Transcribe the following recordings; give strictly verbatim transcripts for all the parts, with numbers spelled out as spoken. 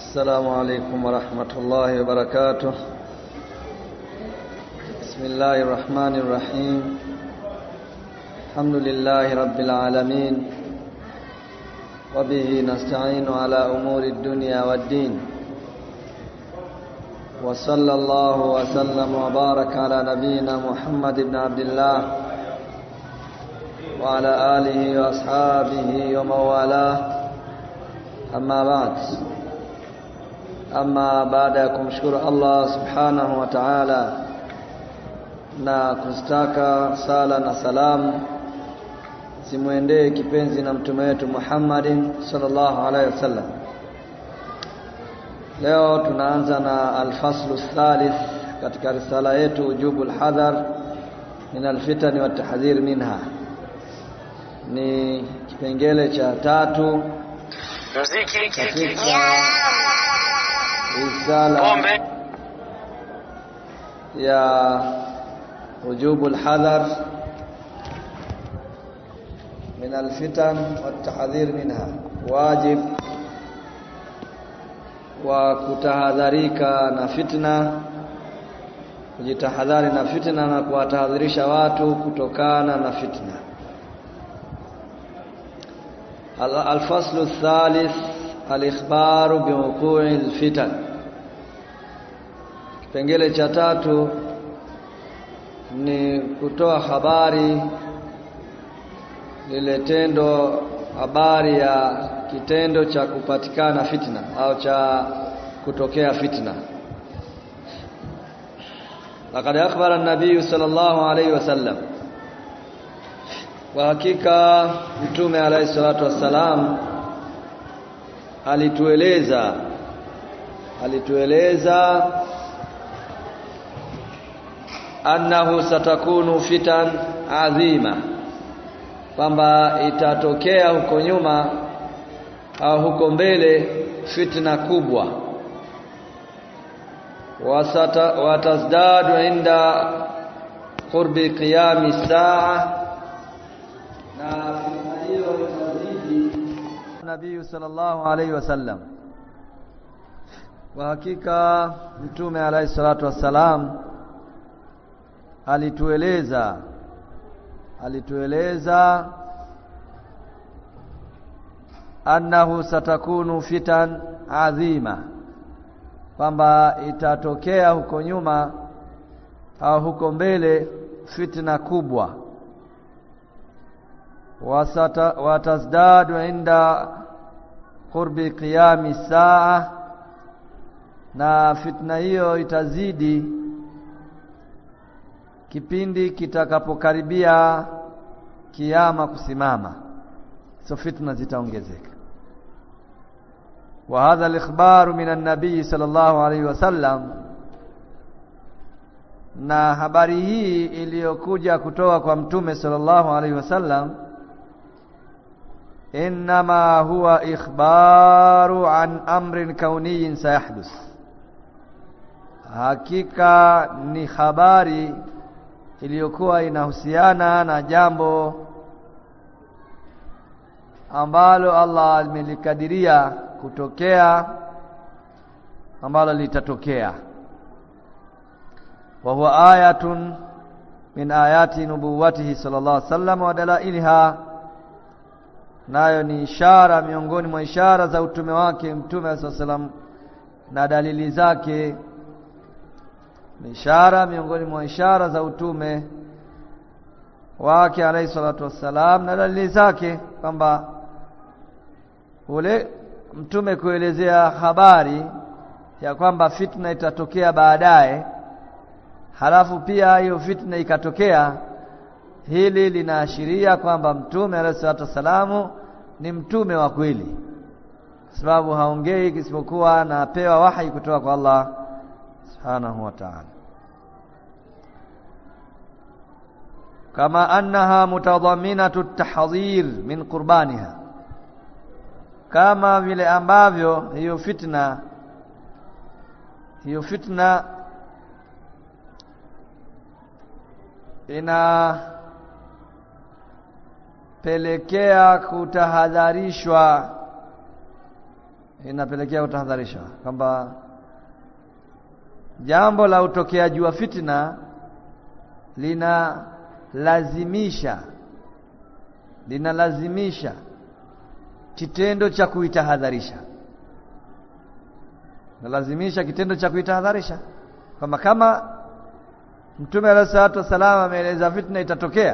السلام عليكم ورحمة الله وبركاته. بسم الله الرحمن الرحيم. الحمد لله رب العالمين، وبه نستعين على أمور الدنيا والدين، وصلى الله وسلم وبارك على نبينا محمد بن عبد الله وعلى آله وأصحابه ومن والاه. أما بعد، Ama baada ya kumshukuru Allah subhanahu wa ta'ala na kustaka sala na salamu zimuendee kipenzi na mtume wetu Muhammadin sallallahu alaihi wasallam, leo tunaanza na al-faslu thalith katika risala yetu Wujubul Hadhar min al-fitan wa tahdhir minha. Ni kipengele cha tatu muziki risala ya Wujubul Hadhar min al-fitan wa tahdhir minha, wajib wa kutahadharika na fitna, kujitahadhari na fitna na kuwatahadharisha watu kutokana na fitna. Al-faslu thalith al-ikhbaru biwuqu'i al-fitan. Kipengele cha tatu ni kutoa habari, lile tendo, habari ya kitendo cha kupatikana fitna au cha kutokea fitna. Laqad akhbara an-nabiy sallallahu alayhi wasallam, wa hakika mtume alayhi salatu wassalam alitueleza alitueleza annahu satakunu fitan adhima, kwamba itatokea huko nyuma au huko mbele fitna kubwa. wasata watazdadu inda qurbi qiyami saa, na fitna hiyo itazidi. Nabii sallallahu alayhi wasallam, wa hakika mtume alayhi salatu wassalam alitueleza alitueleza annahu satakunu fitan adhima, kwamba itatokea huko nyuma au huko mbele fitna kubwa. wasata watazdadu inda qurbi qiyami saa, na fitna hiyo itazidi kipindi kitakapokaribia kiyama kusimama, so fitna zitaongezeka. Wa hadha al-ikhbaru min an-nabiy sallallahu alayhi wasallam, na habari hii iliyokuja kutoka kwa mtume sallallahu alayhi wasallam, inma huwa ikhbaru an amrin kauniyin sayahdus, hakika ni habari iliyokuwa inahusiana na jambo ambalo Allah amelikadiria kutokea, ambalo litatokea. Wa huwa ayatun min ayati nubuwatihi sallallahu alaihi wasallam wa dalailha, nayo ni ishara miongoni mwa ishara za utume wake mtume sallallahu alaihi wasallam na dalili zake. Ni ishara miongoni mwa ishara za utume wake alayhi salatu wassalam na dalili zake, kwamba ule mtume kuelezea habari ya kwamba fitna itatokea baadaye, halafu pia hiyo fitna ikatokea, hili linaashiria kwamba mtume alayhi salatu wassalam ni mtume wa kweli, sababu haongei isipokuwa anapewa wahi kutoka kwa Allah subhanahu wa ta'ala. Kama annaha mutadhamminatu at-tahdhir min qurbaniha, kama vile ambavyo hiyo fitna hiyo fitna inapelekea kutahadharishwa inapelekea utahadharisha kwamba jambo la utokeaji wa fitna lina lazimisha linalazimisha kitendo cha kuitahadharisha, nalazimisha kitendo cha kuitahadharisha kama kama Mtume alayhi salatu wasallam ameeleza fitna itatokea,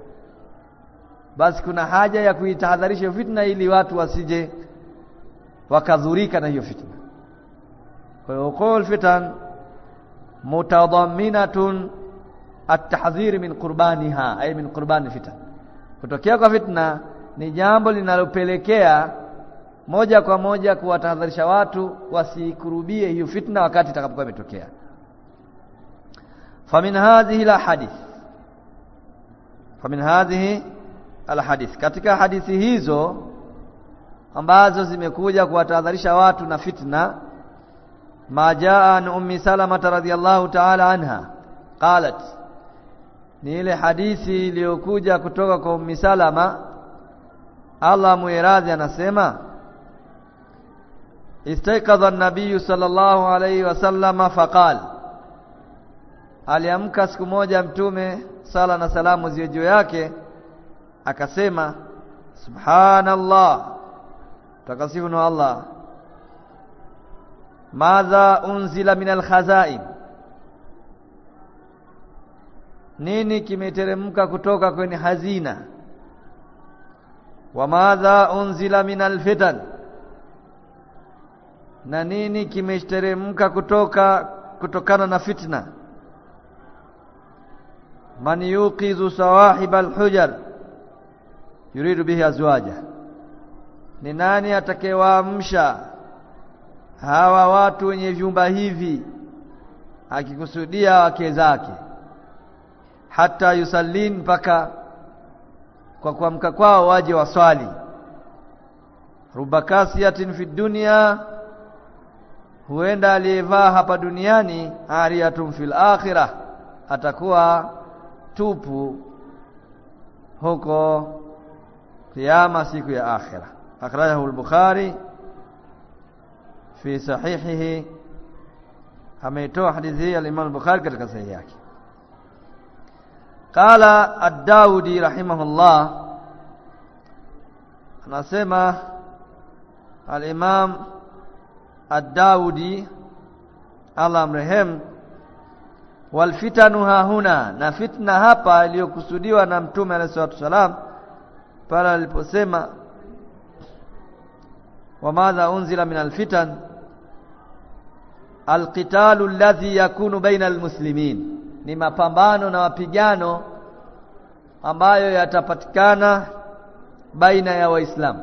basi kuna haja ya kuitahadharisha fitna ili watu wasije wakadhurika na hiyo fitna. Kwa hiyo qul fitan mutadamminatun at-tahdhir min qurbaniha, ay min qurbani fitan. Kutokea kwa fitna ni jambo linalopelekea moja kwa moja kuwatahadharisha watu wasikurubie hiyo fitna wakati itakapokuwa imetokea. Famin hadhihi la hadith famin hadhihi al hadith, katika hadithi hizo ambazo zimekuja kuwatahadharisha watu na fitna, ma jaa an ummi Salama radhiyallahu ta'ala anha qalat, ni ile hadithi iliyokuja kutoka kwa ummi Salama, Allah muiradhi, anasema istayqadha an-nabiy sallallahu alayhi wasallam faqala, aliamka siku moja Mtume sala na salamu ziwe juu yake akasema, subhanallah, takasifu na Allah, madha unzila min al-khazain, nini kimeteremka kutoka kwenye hazina, wa madha unzila min al-fitan, na nini kimeteremka kutoka kutokana na fitna, man yuqizu sawahib al-hujar yuridu bihi azwaja, ni nani atakayewaamsha hawa watu wenye vyumba hivi akikusudia wake zake, hata yusallin, mpaka kwa kuamka kwao waje waswali, rubakasiyatin fi dunya, huenda aliyevaa hapa duniani, ariyatun fil akhirah, atakuwa tupu huko kiyama, siku ya akhirah. Akhrajahu al-Bukhari fi sahihihi, ameitoa hadithi hii al-Imam al-Bukhari katika sahihi yake. Qala ad-Daudi rahimahullah, anasema al-Imam ad-Daudi Allah amrehem, wal fitanu hahuna, na fitna hapa iliyokusudiwa na Mtume alayhi salatu wasalam pale aliposema wa madha unzila min al-fitan al-qitalu alladhi yakunu baina al-muslimin, ni mapambano na mapigano ambayo yatapatikana baina ya Waislamu.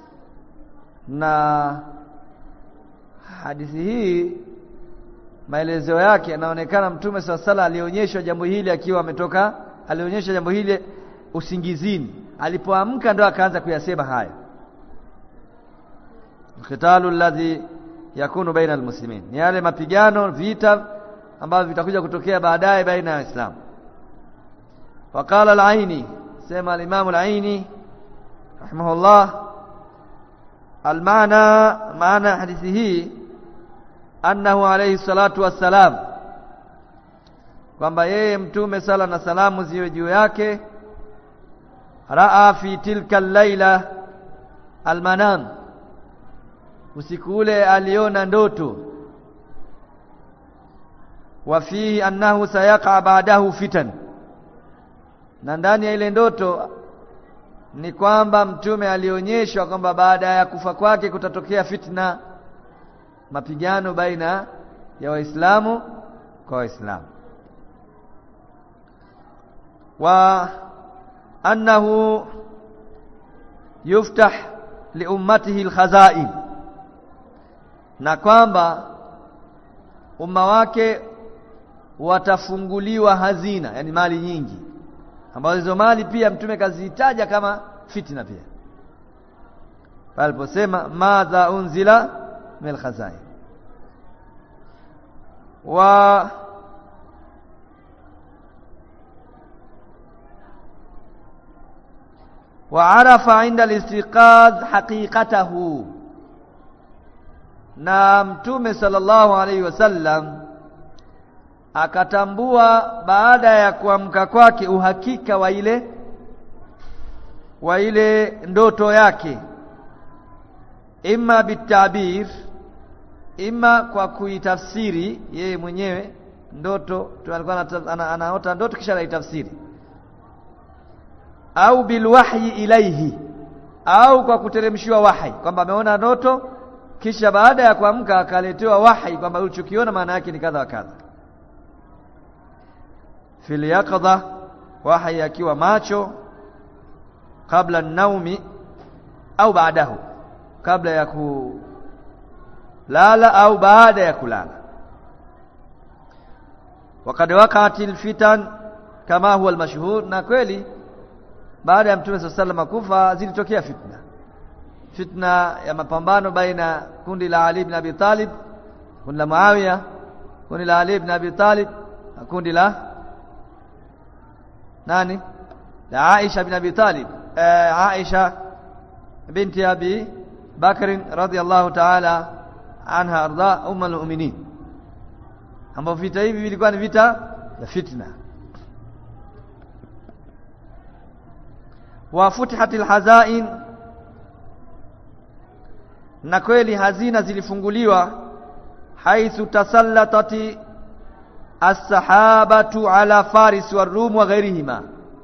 Na hadithi hii maelezo yake yanaonekana Mtume swalla sala alionyeshwa jambo hili akiwa ametoka, alionyesha jambo hili usingizini, alipoamka ndo akaanza kuyasema haya, qitalu alladhi yakunu baina almuslimin, ni yale mapigano, vita ambavyo vitakuja kutokea baadaye baina ya Waislamu. Waqala al-Aini, sema al-Imam al-Aini rahimahullah, al-maana, maana hadithi hii annahu alayhi salatu wassalam, kwamba yeye Mtume sala na salamu ziwe juu yake, raa fi tilka al-laila al-manam, usiku ule aliona ndoto, wa fihi annahu sayaqa ba'dahu fitan, na ndani ya ile ndoto ni kwamba Mtume alionyeshwa kwamba baada ya kufa kwake kutatokea fitna, mapigano baina ya Waislamu kwa Waislamu, wa annahu yuftah li ummatihi al-khazain, na kwamba umma wake watafunguliwa hazina, yani mali nyingi, ambazo hizo mali pia Mtume kazitaja kama fitna pia aliposema madha unzila min al-khazain. Wa وعرف عند الاستيقاظ حقيقته, na Mtume sallallahu alaihi wasallam akatambua baada ya kuamka kwake uhakika wa ile wa ile ndoto yake, imma bitabir, imma kwa kuitafsiri yeye mwenyewe ndoto tu, alikuwa anaota ndoto kisha anaitafsiri, au bilwahyi ilaihi, au kwa kuteremshiwa wahi kwamba ameona ndoto kisha baada ya kuamka akaletewa wahi kwamba ulichokiona maana yake ni kadha wa kadha. Fil yaqadha, wahi akiwa macho, kabla naumi au baadahu, kabla ya kulala au baada ya kulala. Wakad waqa'atil fitan kama huwa almashhur, na kweli baada ya Mtume sallallahu alayhi wasallam kufa zilitokea fitna, fitna ya mapambano baina kundi la Ali ibn Abi Talib, kundi la Muawiya, kundi la Ali ibn Abi Talib, kundi la nani, la Aisha ibn Abi Talib, Aisha binti Abi Bakr radhiyallahu ta'ala anha arda ummul mu'minin, ambapo vita hivi vilikuwa ni vita vya fitna. Wa futihatil hazain, na kweli hazina zilifunguliwa, haithu tasallatati as-sahabatu ala Faris wa Rum wa ghairihima.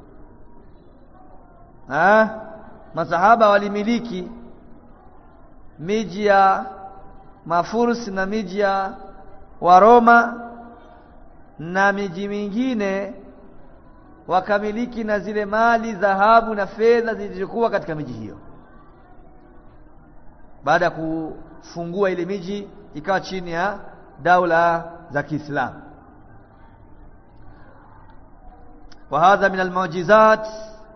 Ah, masahaba walimiliki miji ya Mafurs na miji ya Waroma na miji mingine, wakamiliki na zile mali, dhahabu na fedha zilizokuwa katika miji hiyo. Baada ya kufungua ile miji ikawa chini ya daula za Kiislamu. Wa hadha min almu'jizat,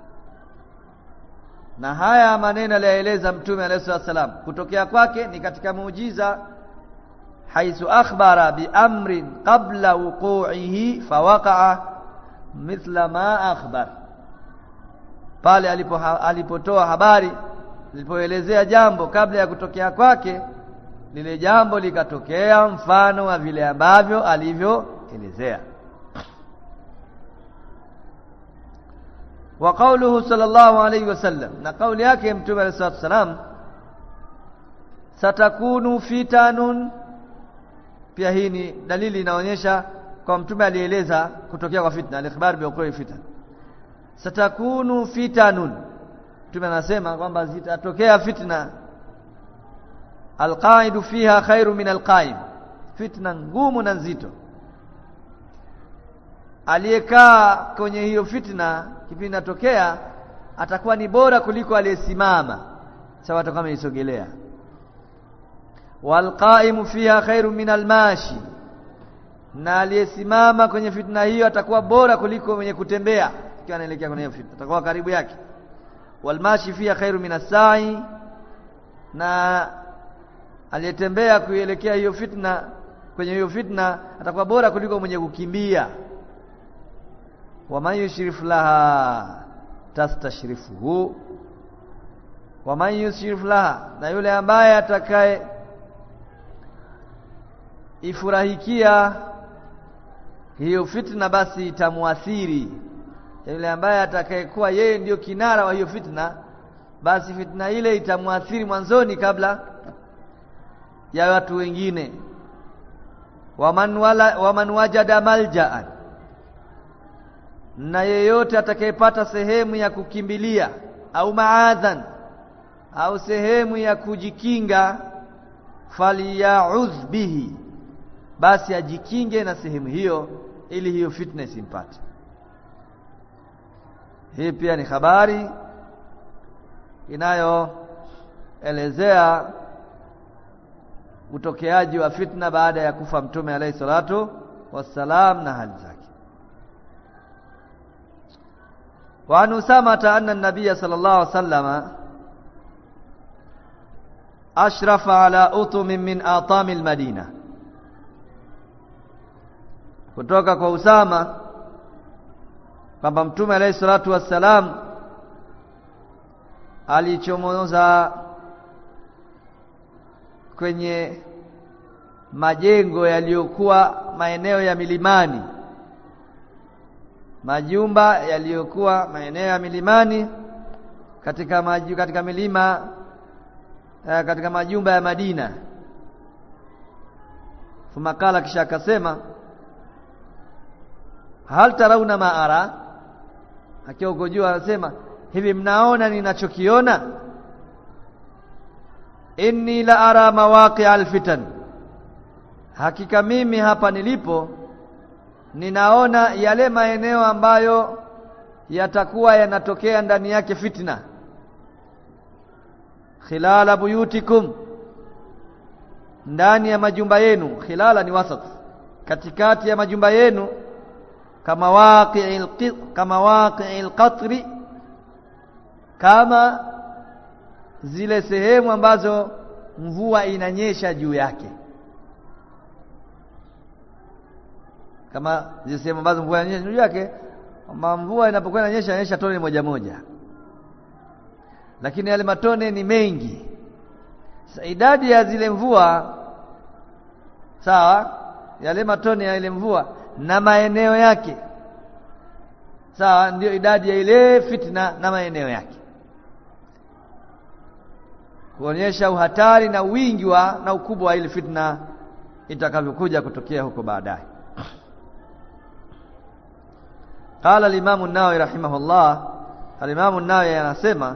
na haya maneno aliyoeleza Mtume alayhi wasallam kutokea kwake ni katika muujiza, haithu akhbara bi amrin qabla wuqu'ihi fawaqa'a mithla ma akhbar, pale alipo alipotoa habari, alipoelezea jambo kabla ya kutokea kwake, lile jambo likatokea mfano wa vile ambavyo alivyoelezea. Wa qawluhu sallallahu alayhi wasallam, na kauli yake Mtume alayhi wasallam, satakunu fitanun, pia hii ni dalili inaonyesha kwa Mtume alieleza kutokea kwa fitna, al-ikhbar bi wuqu'i fitan. Satakunu fitanun, Mtume anasema kwamba zitatokea fitna, alqaidu fiha khairu min alqaim, fitna ngumu na nzito. Aliyekaa kwenye hiyo fitna kipindi inatokea atakuwa ni bora kuliko aliyesimama sawa, atakuwa ameisogelea. Walqaimu fiha khairu min almashi, na aliyesimama kwenye fitna hiyo atakuwa bora kuliko mwenye kutembea akiwa anaelekea kwenye hiyo fitna, atakuwa karibu yake. Walmashi fiha khairu min as-sa'i, na aliyetembea kuelekea hiyo fitna, kwenye hiyo fitna atakuwa bora kuliko mwenye kukimbia. Wa man yushrif laha tastashrifuhu, wa man yushrif laha, na yule ambaye atakaye ifurahikia hiyo fitna basi itamuathiri. Yule ambaye atakayekuwa yeye ndio kinara wa hiyo fitna, basi fitna ile itamuathiri mwanzoni kabla ya watu wengine. Waman wala waman wajada malja'an, na yeyote atakayepata sehemu ya kukimbilia, au maadhan, au sehemu ya kujikinga, faliya'udh bihi, basi ajikinge na sehemu hiyo ili hiyo fitna isimpate. Hii pia ni habari inayoelezea utokeaji wa fitna baada ya kufa Mtume alayhi salatu wassalam na hali zake. Wa an Usama anna an-nabiy sallallahu alayhi wasallam ashrafa ala utum min atami al-Madina, kutoka kwa Usama kwamba Mtume alayhi salatu wassalam alichomoza kwenye majengo yaliyokuwa maeneo ya milimani, majumba yaliyokuwa maeneo ya milimani katika maju, katika milima eh, katika majumba ya Madina. Fumakala, kisha akasema, hal tarawna ma ara, akiwa uko juu anasema, hivi mnaona ninachokiona? Inni la ara mawaqi'a alfitan, hakika mimi hapa nilipo ninaona yale maeneo ambayo yatakuwa yanatokea ndani yake fitna. Khilala buyutikum, ndani ya majumba yenu. Khilala ni wasat, katikati ya majumba yenu. Kama waqi'il kama waqi'il qatri, kama zile sehemu ambazo mvua inanyesha juu yake, kama zile sehemu ambazo mvua inanyesha juu yake. Kama mvua inapokuwa inanyesha inanyesha tone moja moja, lakini yale matone ni mengi. Sasa idadi ya zile mvua, sawa, yale matone ya ile mvua na maeneo yake, sawa, ndio idadi ya ile fitna na maeneo yake, kuonyesha uhatari na wingi wa na ukubwa wa ile fitna itakavyokuja kutokea huko baadaye. Qala al-Imam an-Nawawi rahimahullah, al-Imam an-Nawawi anasema,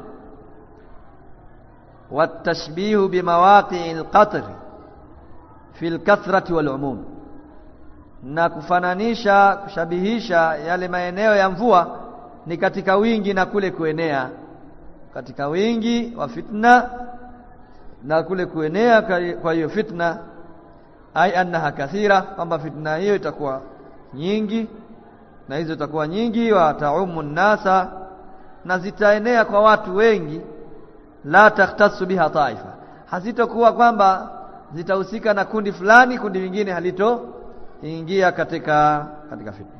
wat-tashbihu bimawaqi'il qatr fi al-kathrati wal-umum, na kufananisha, kushabihisha yale maeneo ya mvua ni katika wingi na kule kuenea, katika wingi wa fitna na kule kuenea kwa hiyo fitna. Ai annaha kathira, kwamba fitna hiyo itakuwa nyingi, na hizo itakuwa nyingi. Wa taumu nasa, na zitaenea kwa watu wengi. La takhtassu biha taifa, hazitakuwa kwamba zitahusika na kundi fulani, kundi lingine halito ingia katika katika fitna.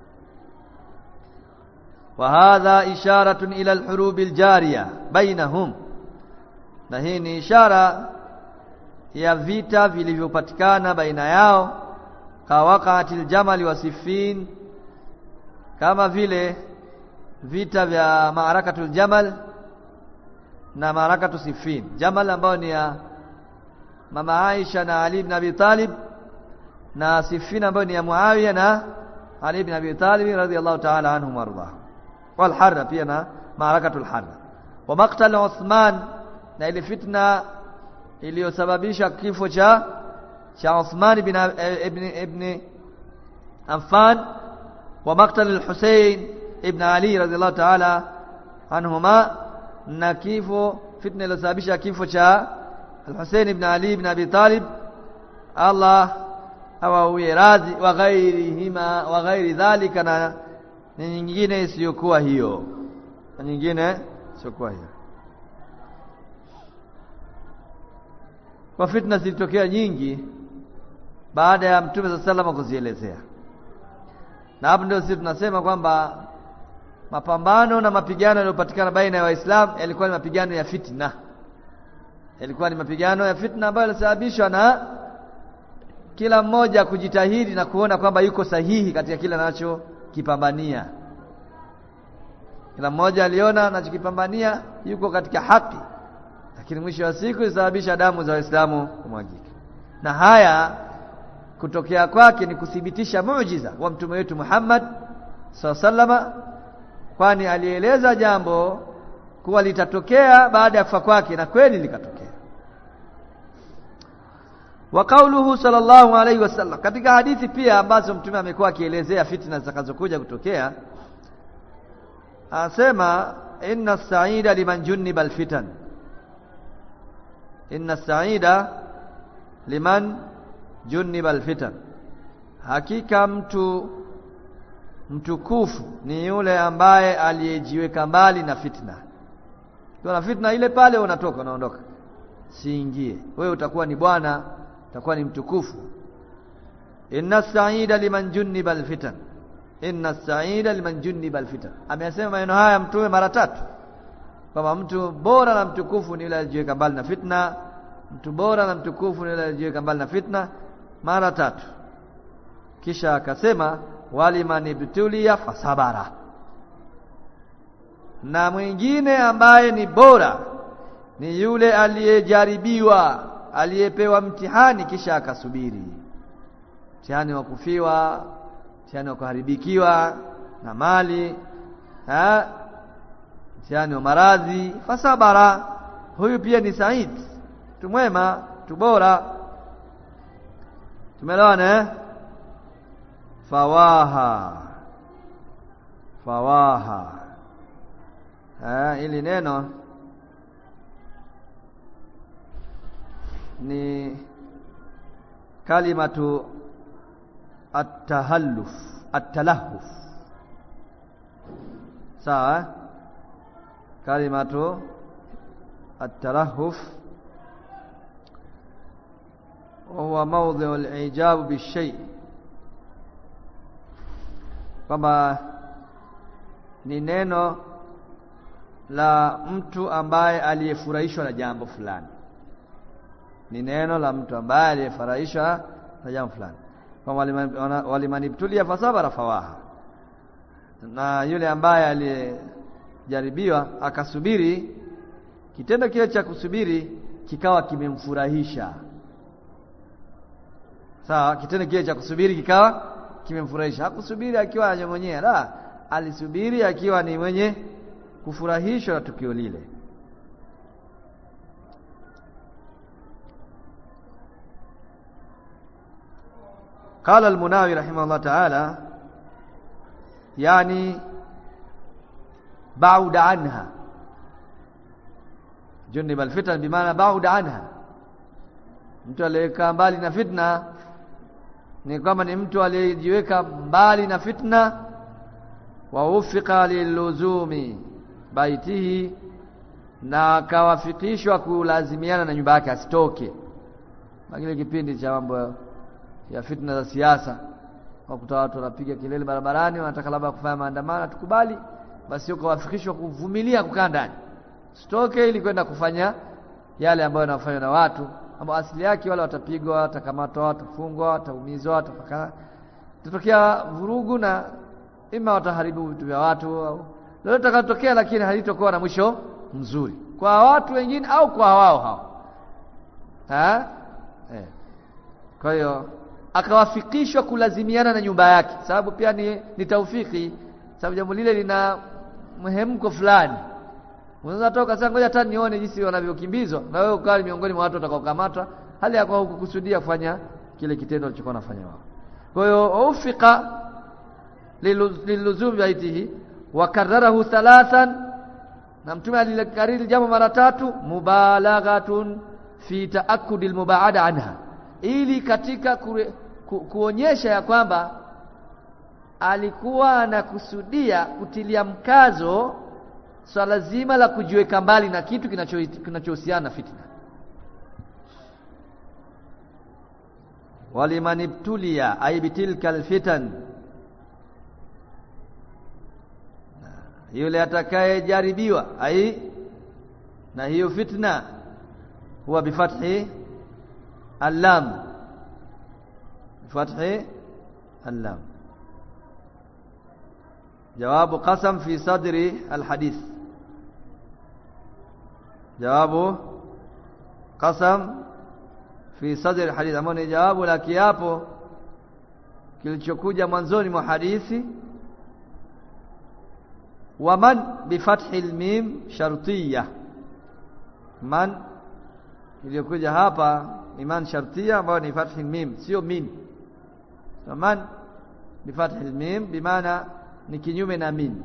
Wa hadha isharatun ila al-hurub al-jariya bainahum, na hii ni ishara ya vita vilivyopatikana baina yao. Kawaqatil jamal wa Siffin, kama vile vita vya Maarakatul Jamal na Maarakatu Siffin. Jamal ambao ni ya mama Aisha na Ali ibn Abi Talib, na Siffin ambao ni ya Muawiya na Ali ibn Abi Talib radhiyallahu ta'ala anhum warḍah. Wal Harra pia na Maarakatul Harra. Wa maqtal Uthman, na ile fitna iliyosababisha kifo cha cha Uthman ibn ibn ibn Affan. Wa maqtal al-Husayn ibn Ali radhiyallahu ta'ala anhuma, na kifo fitna iliyosababisha kifo cha al-Husayn ibn Ali ibn Abi Talib, Allah awawie radhi. Wa ghairihima, wa ghairi dhalika, na nyingine isiyokuwa hiyo, na nyingine isiyokuwa hiyo. Kwa fitna zilitokea nyingi baada ya Mtume sallallahu alayhi wasallam kuzielezea, na hapo ndio sisi tunasema kwamba mapambano na mapigano yaliyopatikana baina ya Waislamu yalikuwa ni mapigano ya fitna, yalikuwa ni mapigano ya fitna ambayo yalisababishwa na kila mmoja kujitahidi na kuona kwamba yuko sahihi katika kila anachokipambania. Kila mmoja aliona anachokipambania yuko katika haki, lakini mwisho wa siku isababisha damu za Waislamu kumwagika. Na haya kutokea kwake ni kuthibitisha muujiza wa mtume wetu Muhammad sallallahu alaihi wasallam, kwani alieleza jambo kuwa litatokea baada ya kufa kwake, na kweli likatokea. Wa kauluhu sallallahu alaihi wasallam, katika hadithi pia ambazo mtume amekuwa akielezea fitna zitakazokuja kutokea, anasema inna as-sa'ida liman junniba al-fitan, inna as-sa'ida liman junniba al-fitan, hakika mtu mtukufu ni yule ambaye aliyejiweka mbali na fitna. Kuna fitna ile pale unatoka unaondoka, siingie wewe, utakuwa ni bwana, utakuwa ni mtukufu. Inna as-sa'ida liman junniba al-fitan, inna as-sa'ida liman junniba al-fitan. Amesema maneno haya mtume mara tatu, kwamba mtu bora na mtukufu ni yule aliyejiweka mbali na fitna, mtu bora na mtukufu ni yule aliyejiweka mbali na fitna. mara tatu. Kisha akasema walimanibtulia fasabara, na mwingine ambaye ni bora ni yule aliyejaribiwa, aliyepewa mtihani kisha akasubiri. Mtihani wa kufiwa, mtihani wa kuharibikiwa na mali, ha? Mtihani wa maradhi, fasabara, huyu pia ni said, tumwema, tubora. Tumeelewana eh? Fawaha, fawaha, eh, ili neno ni kalimatu at-tahalluf, at-talahuf. Sawa? Kalimatu at-talahuf huwa mawdhi'u al-i'jab bi-shay', kwamba ni neno la mtu ambaye aliyefurahishwa na jambo fulani. Ni neno la mtu ambaye aliyefurahishwa na jambo fulani. Kwa walimanibtulia fasabara fawaha, na yule ambaye aliyejaribiwa akasubiri, kitendo kile cha kusubiri kikawa kimemfurahisha. Sawa, kitendo kile cha kusubiri kikawa kimemfurahisha. Hakusubiri akiwa anyong'onyea, la, alisubiri akiwa ni mwenye kufurahishwa na tukio lile. قال المناوي رحمه الله تعالى يعني بعد عنها، جنب الفتن بمعنى بعد عنها. Mtu aliyekaa mbali na fitna ni kama ni mtu aliyejiweka mbali na fitna. Wa ufiqa liluzumi baitihi, na akawafikishwa kulazimiana na nyumba yake, asitoke. Magile kipindi cha mambo ya fitna za siasa, wakuta watu wanapiga kelele barabarani, wanataka labda kufanya maandamano, tukubali, basi yuko wafikishwa kuvumilia kukaa ndani, sitoke, ili kwenda kufanya yale ambayo yanafanywa na watu ambao asili yake wale watapigwa, watakamatwa, watafungwa, wataumizwa, watafaka, tutokea vurugu, na ima wataharibu vitu vya watu au lolote litakatokea, lakini halitokuwa na mwisho mzuri kwa watu wengine au kwa wao hao. Ha? Eh. Kwa hiyo akawafikishwa kulazimiana na nyumba yake, sababu pia ni, ni taufiki, sababu jambo lile lina mhemko fulani. Unaweza toka sasa, ngoja hata nione jinsi wanavyokimbizwa, na wewe ukali miongoni mwa watu watakaokamatwa, hali ya kwa hukukusudia kufanya kile kitendo alichokuwa anafanya wao. Kwa hiyo ufika liluzum baitihi wa kararahu thalathan, na mtume alikariri jambo mara tatu, mubalaghatun fi ta'akkud almubaada anha, ili katika kure, ku, kuonyesha ya kwamba alikuwa anakusudia kutilia mkazo swala so zima la kujiweka mbali na kitu kinachohusiana na fitna. Walimanibtulia ay bitilkal fitan, yule atakayejaribiwa ai na hiyo fitna, huwa bifathi al-lam, bifathi al-lam, jawabu qasam fi sadri al-hadith, jawabu qasam fi sadri al-hadith, ambao ni jawabu la kiapo kilichokuja mwanzoni mwa hadithi. Wa man bifathi al-mim shartiyya, man iliyokuja hapa iman shartiyya ambayo ni fathi al-mim, sio min. So man bifathi al-mim bimaana ni kinyume na min.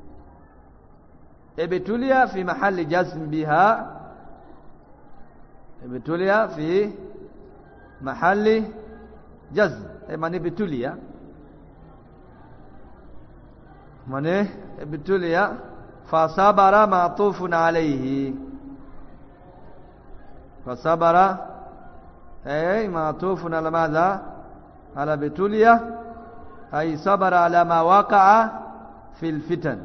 Ibtulia fi mahali jazm biha, ibtulia fi mahali jazm, man ibtulia, man ibtulia fasabara ma'tufun alayhi, fasabara ay ma'tufun ala madha, ala ibtulia ay sabara ala ma waqa'a fil fitan,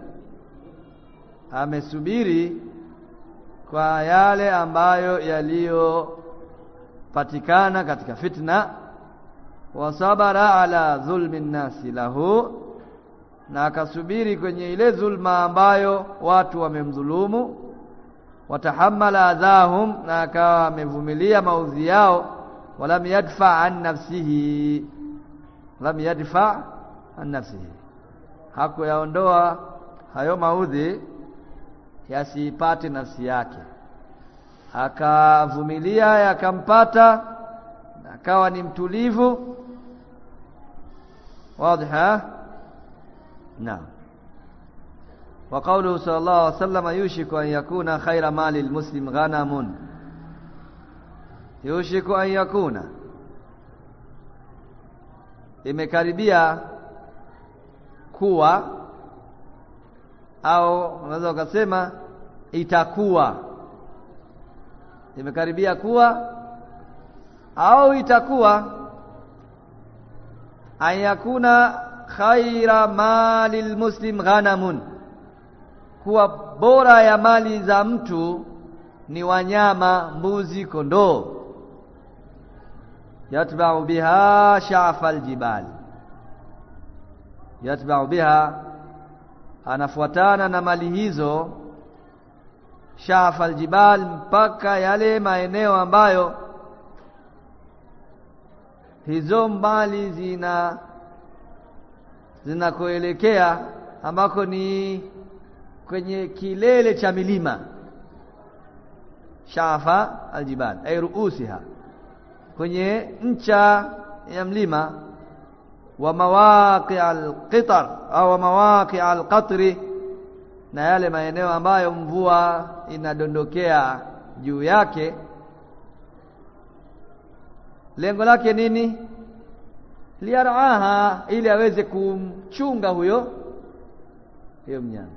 amesubiri kwa yale ambayo yaliyopatikana katika fitna. wa sabara ala dhulmi nasi lahu, na akasubiri kwenye ile dhulma ambayo watu wamemdhulumu, watahammala adhahum, na akawa amevumilia maudhi yao, walam yadfa an nafsihi, lam yadfa an nafsihi, hakuyaondoa hayo maudhi yasipate nafsi yake, akavumilia yakampata, akawa ni mtulivu. wazi? Naam. Wa qawluhu sallallahu alaihi wasallam yushiku an yakuna khayra mali almuslim ghanamun, yushiku an yakuna, imekaribia kuwa, au unaweza ukasema itakuwa, imekaribia kuwa au itakuwa, an yakuna khaira mali almuslim ghanamun, kuwa bora ya mali za mtu ni wanyama, mbuzi, kondoo. Yatba'u biha sha'fa aljibal, yatba'u biha, anafuatana na mali hizo, sha'fa aljibal, mpaka yale maeneo ambayo hizo mali zina zinakoelekea, ambako ni kwenye kilele cha milima. Sha'fa aljibal ay ruusiha, kwenye ncha ya mlima. Wa mawaqi' alqitar au mawaqi' alqatri, na yale maeneo ambayo mvua inadondokea juu yake. Lengo lake nini? Liyaraha, ili aweze kumchunga huyo huyo mnyama,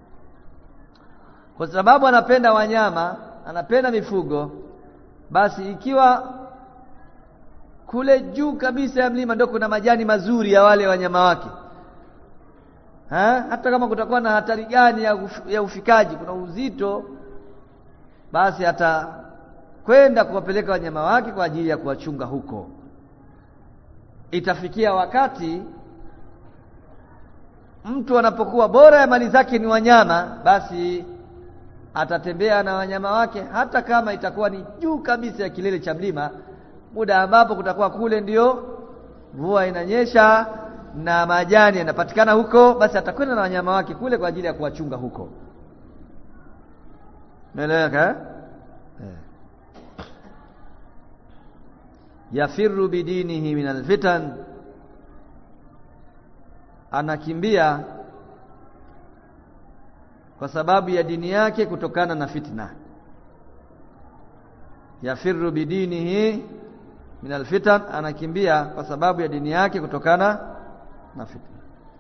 kwa sababu anapenda wanyama, anapenda mifugo. Basi ikiwa kule juu kabisa ya mlima ndio kuna majani mazuri ya wale wanyama wake, ha? Hata kama kutakuwa na hatari gani ya, uf, ya ufikaji, kuna uzito, basi atakwenda kuwapeleka wanyama wake kwa ajili ya kuwachunga huko. Itafikia wakati mtu anapokuwa bora ya mali zake ni wanyama, basi atatembea na wanyama wake, hata kama itakuwa ni juu kabisa ya kilele cha mlima, muda ambapo kutakuwa kule ndio mvua inanyesha na majani yanapatikana huko, basi atakwenda na wanyama wake kule kwa ajili ya kuwachunga huko. Umeeleweka eh? Yafirru bidinihi min alfitan, anakimbia kwa sababu ya dini yake kutokana na fitna. Yafirru bidinihi min alfitan, anakimbia kwa sababu ya dini yake kutokana na fitna.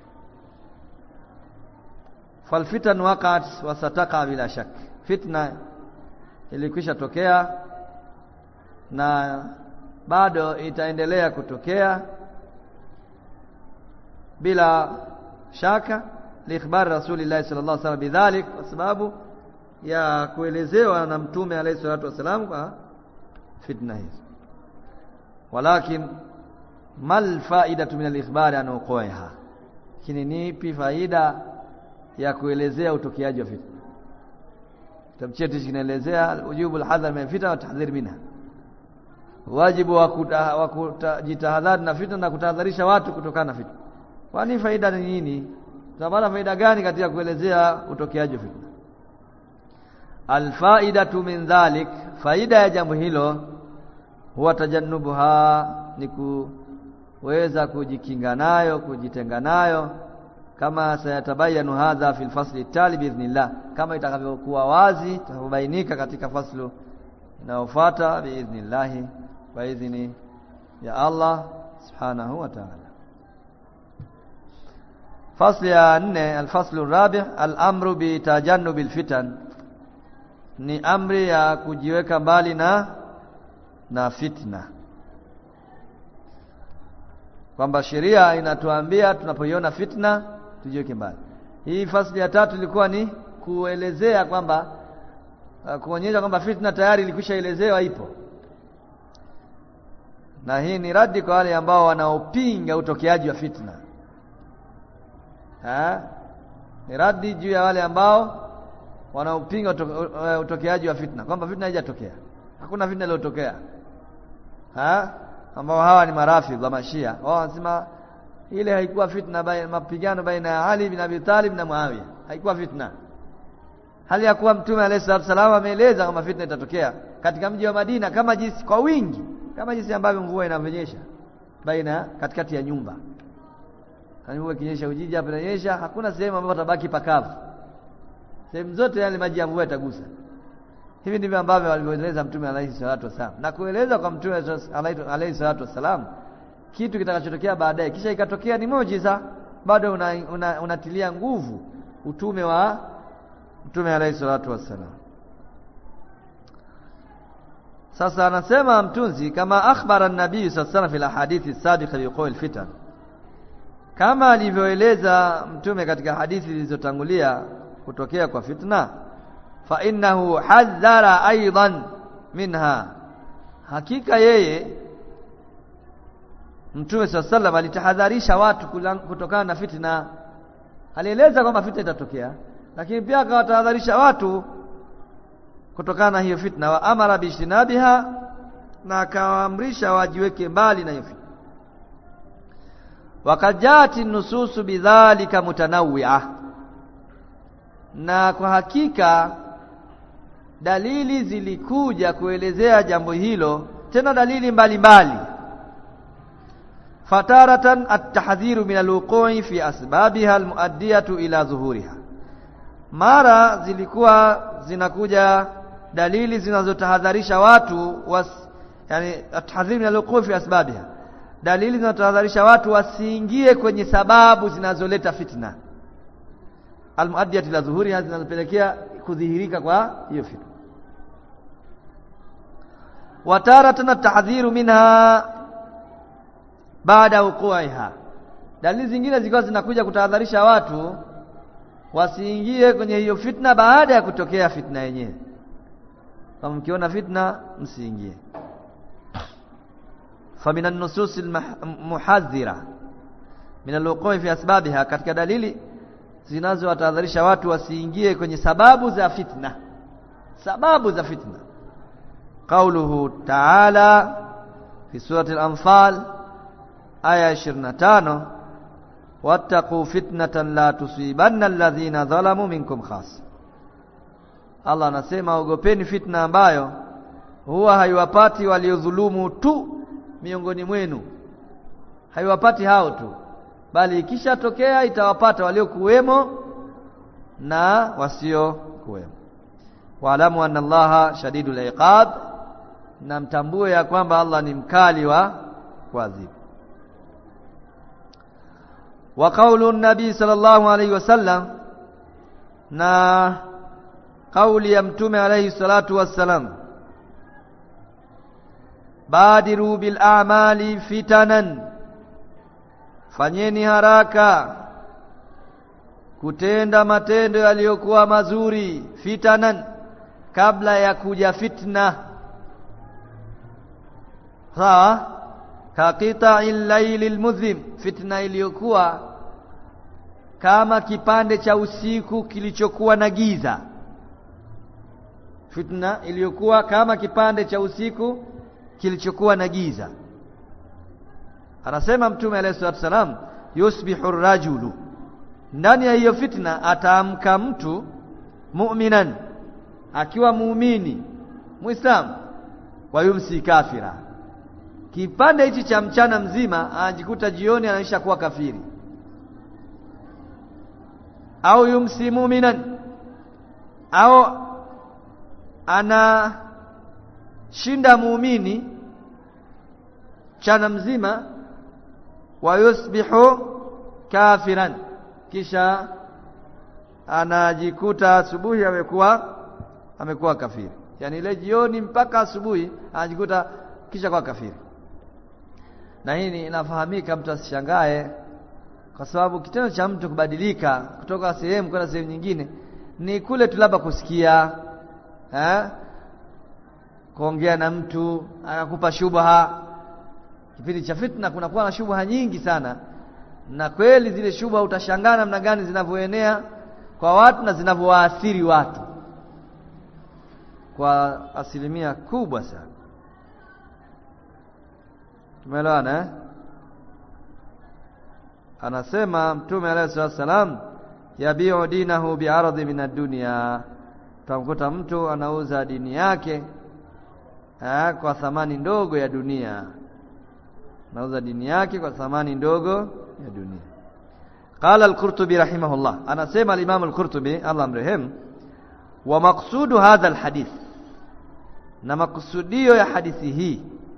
Falfitan waqa'at wa sataqa bila shak, fitna ilikwisha tokea na bado itaendelea kutokea bila shaka, liikhbar Rasulillah sallallahu alaihi wasallam bidhalik, kwa sababu ya kuelezewa na Mtume alayhi salatu wasallam kwa fitna hizi. Walakin mal faidatu min al-ikhbar an uqaiha, kini nipi faida ya kuelezea utokeaji wa fitna? Kitabu chetu kinaelezea ujubu al-hadhar min fitna wa tahdhir minha, wajibu wa kujitahadhari na fitna na kutahadharisha watu kutokana na fitna. Kwani faida ni nini? Tunapata faida gani katika kuelezea utokeaji wa fitna? Alfaidatu min dhalik, faida ya jambo hilo, huwa tajannubuha, ni kuweza kujikinga nayo, kujitenga nayo, kama sayatabayanu hadha fil fasli tali biidhnillah, kama itakavyokuwa wazi itakubainika katika faslu inayofuata biidhnillah, kwa idhini ya Allah subhanahu wa ta'ala. Fasli ya nne, alfaslu rabi', al-amru bi tajannubil fitan, ni amri ya kujiweka mbali na na fitna, kwamba sheria inatuambia tunapoiona fitna tujiweke mbali. Hii fasli ya tatu ilikuwa ni kuelezea kwamba kuonyesha kwamba fitna tayari ilikwishaelezewa ipo, Na hii ni radi kwa wale ambao wanaopinga utokeaji wa fitna. Ha? Ni radi juu ya wale ambao wanaopinga utokeaji wa fitna, kwamba fitna haijatokea. Hakuna fitna iliyotokea. Ha? Ambao hawa ni marafidh wa Mashia. Wao wanasema ile haikuwa fitna, baina mapigano baina ya Ali bin Abi Talib na Muawiya. Haikuwa fitna. Hali ya kuwa Mtume alayhi salatu wasallam ameeleza kama fitna itatokea katika mji wa Madina kama jinsi kwa wingi, kama jinsi ambavyo mvua inanyesha baina katikati ya nyumba. Kama mvua ikinyesha Ujiji hapa inanyesha, hakuna sehemu ambapo tabaki pakavu. Sehemu zote yale maji ya mvua yatagusa. Hivi ndivyo ambavyo walivyoeleza Mtume alayhi salatu wasallam. Na kueleza kwa Mtume alayhi salatu wasallam kitu kitakachotokea baadaye kisha ikatokea ni muujiza, bado unatilia una, una nguvu utume wa Mtume alayhi salatu wasallam. Sasa anasema mtunzi, kama akhbara an-nabii sallallahu alayhi wasallam fil hadithi sabiqa bi qawl fitan, kama alivyoeleza Mtume katika hadithi zilizotangulia kutokea kwa fitna, fa innahu hadhara aidan minha, hakika yeye Mtume sallallahu alayhi wasallam alitahadharisha watu kutokana na fitna. Alieleza kwamba fitna itatokea, lakini pia akawatahadharisha watu kutokana na hiyo fitna. Wa amara bijtinabiha, na akawaamrisha wajiweke mbali na hiyo fitna. Wakajati nususu bidhalika mutanawwi'a, na kwa hakika dalili zilikuja kuelezea jambo hilo, tena dalili mbalimbali mbali. Fataratan at-tahdhiru min al-wuqu'i fi asbabiha al-mu'addiyatu ila zuhuriha, mara zilikuwa zinakuja dalili zinazotahadharisha watu was, yani at-tahdhiru min al-wuqu'i fi asbabiha, dalili zinazotahadharisha watu wasiingie kwenye sababu zinazoleta fitna, al-mu'addiyatu ila zuhuriha, zinazopelekea kudhihirika kwa hiyo fitna. Wataratan at-tahdhiru minha baada wuqu'iha, dalili zingine zilikuwa zinakuja kutahadharisha watu wasiingie kwenye hiyo fitna baada ya kutokea fitna yenyewe. Kama mkiona fitna msiingie. Fa minan nusus al-muhadhira min al-wuqu'i fi asbabiha, katika dalili zinazowatahadharisha watu wasiingie kwenye sababu za fitna, sababu za fitna, qauluhu ta'ala fi surati al-anfal aya ishirini na tano, wattaqu fitnatan la tusibanna alladhina zalamu minkum khas. Allah anasema ogopeni fitna ambayo huwa haiwapati waliodhulumu tu miongoni mwenu, haiwapati hao tu, bali ikishatokea itawapata waliokuwemo na wasio kuwemo. Waalamu anna Allaha shadidul iqab, na mtambue ya kwamba Allah ni mkali wa kuadhibu. Wa qawlu an-nabi sallallahu alayhi wasallam, na kauli ya Mtume alayhi salatu wassalam, badiru bil a'mali fitanan, fanyeni haraka kutenda matendo yaliyokuwa mazuri, fitanan, kabla ya kuja fitna. Sawa? Kaqita'il laylil mudhim, fitna iliyokuwa kama kipande cha usiku kilichokuwa na giza, fitna iliyokuwa kama kipande cha usiku kilichokuwa na giza. Anasema Mtume alayhi salatu wasalam, yusbihu ar-rajulu, ndani ya hiyo fitna ataamka mtu mu'minan, akiwa muumini muislamu, wa yumsi kafira, kipande hichi cha mchana mzima anajikuta jioni anaisha kuwa kafiri. Au yumsi mu'minan, au ana shinda muumini mchana mzima, wa yusbihu kafiran, kisha anajikuta asubuhi amekuwa amekuwa kafiri. Yani ile jioni mpaka asubuhi anajikuta kisha kwa kafiri. Na hii inafahamika, mtu asishangae, kwa sababu kitendo cha mtu kubadilika kutoka sehemu kwenda sehemu nyingine ni kule tu labda kusikia, eh, kuongea na mtu akakupa shubha, Kipindi cha fitna kunakuwa na shubha nyingi sana, na kweli zile shubha utashangaa namna gani zinavyoenea kwa watu na zinavyowaathiri watu kwa asilimia kubwa sana. Tumeelewana eh? Anasema Mtume alayhi wasallam, yabiu dinahu bi'aradi min ad-dunya. Tamkuta mtu anauza dini yake eh, kwa thamani ndogo ya dunia. Anauza dini yake kwa thamani ndogo ya dunia. Qala al-Qurtubi rahimahullah, anasema al-Imam al-Qurtubi Allah amrehemu, wa maqsudu hadha al-hadith, na makusudio ya hadithi hii,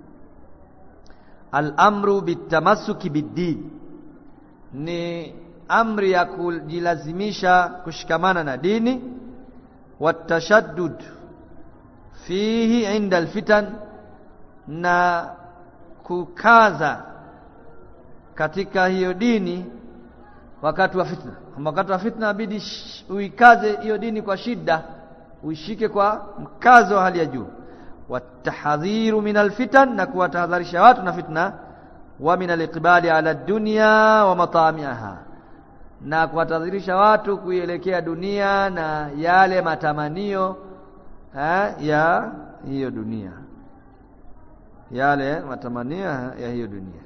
al-amru bitamassuki bid-din, ni amri ya kujilazimisha kushikamana na dini, watashaddud fihi inda al-fitan, na kukaza katika hiyo dini wakati wa fitna. Wakati wa fitna inabidi uikaze hiyo dini kwa shida, uishike kwa mkazo wa hali ya juu. Watahadhiru min alfitan, na kuwatahadharisha watu na fitna. Wa min aliqbali ala dunya wa matamiha, na kuwatahadharisha watu kuielekea dunia na yale matamanio ha, ya hiyo dunia, yale matamanio ya hiyo dunia.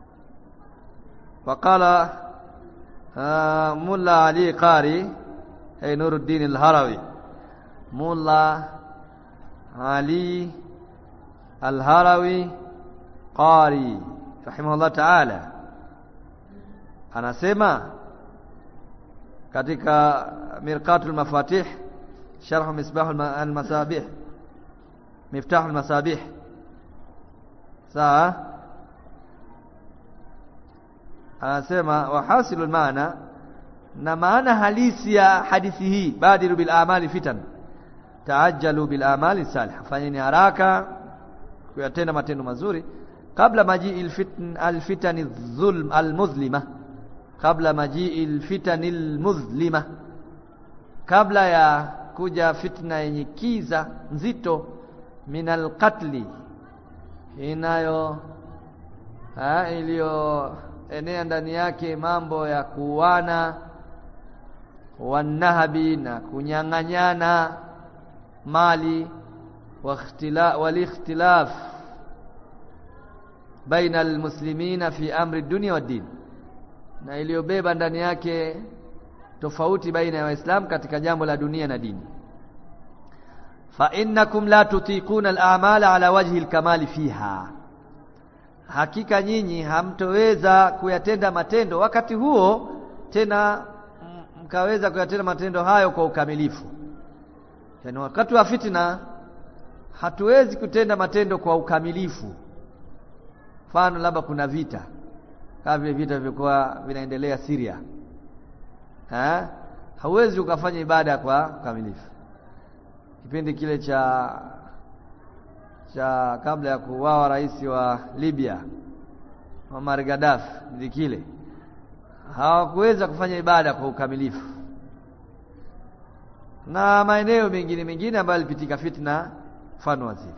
Waqala Mulla Ali Qari ay Nuruddin al-Harawi, Mulla Ali al-Harawi Qari rahimahullah ta'ala anasema katika Mirqatul Mafatih Sharh Misbah al-Masabih, Miftah al-Masabih, sawa, anasema wahasilul maana, na maana halisi ya hadithi hii, badiru bil amali fitan taajjalu bil amali salih, fanyeni haraka kuyatenda matendo mazuri kabla majii al-fitn al-fitan adh-dhulm al-muzlima, kabla majii al-fitan al-muzlima, kabla ya kuja fitna yenye kiza nzito, min al-qatli, inayo ha iliyo enea ndani yake mambo ya kuuana, wanahabi, na kunyang'anyana mali, wal ikhtilaf baina almuslimina fi amri dunya wa din, na iliyobeba ndani yake tofauti baina ya Waislamu katika jambo la dunia na dini. Fa innakum la tutiquna al-a'mala ala wajhi al-kamali fiha, hakika nyinyi hamtoweza kuyatenda matendo wakati huo tena mkaweza kuyatenda matendo hayo kwa ukamilifu. Yani wakati wa fitna hatuwezi kutenda matendo kwa ukamilifu. Mfano labda kuna vita, kama vile vita vilikuwa vinaendelea Syria, ha? Hauwezi ukafanya ibada kwa ukamilifu. Kipindi kile cha cha kabla ya kuuawa rais wa Libya Muammar Gaddafi, ndi kile hawakuweza kufanya ibada kwa ukamilifu, na maeneo mengine mengine ambayo yalipitika fitna mfano waziri.